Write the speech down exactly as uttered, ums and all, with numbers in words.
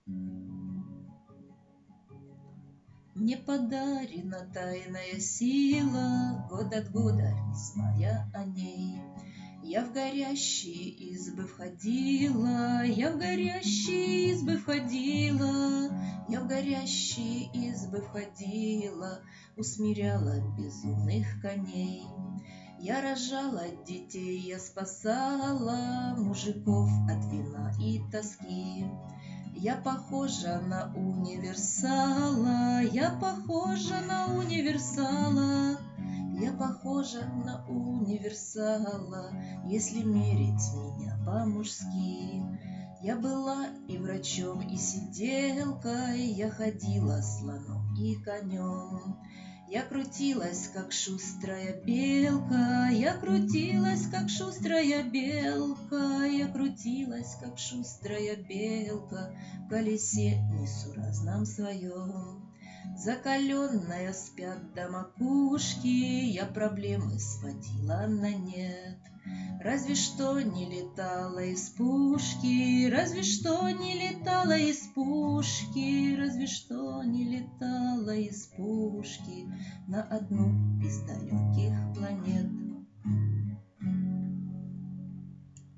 Мне подарена тайная сила, год от года не зная о ней. Я в горящие избы входила, я в горящие избы входила, я в горящие избы входила, усмиряла безумных коней. Я рожала детей, я спасала мужиков от вина и тоски. Я похожа на универсала, я похожа на универсала, я похожа на универсала, если мерить меня по-мужски. Я была и врачом, и сиделкой, я ходила слоном и конем. Я крутилась, как шустрая белка, я крутилась, как шустрая белка, я крутилась, как шустрая белка в колесе несуразном своем. Закаленная спят до макушки, я проблемы сводила на нет. Разве что не летала из пушки, разве что не летала из пушки, разве что не летала из пушки на одну из далеких планет.